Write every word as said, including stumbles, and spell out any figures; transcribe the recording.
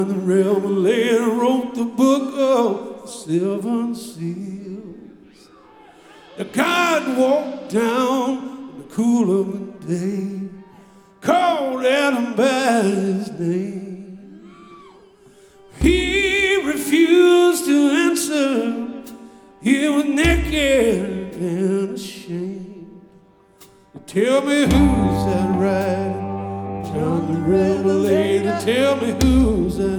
The Revelator wrote the book of the seven seals. The God walked down in the cool of the day, called Adam by his name. He refused to answer. He was naked and ashamed. Tell me who's that right? John the Revelator, tell me who's that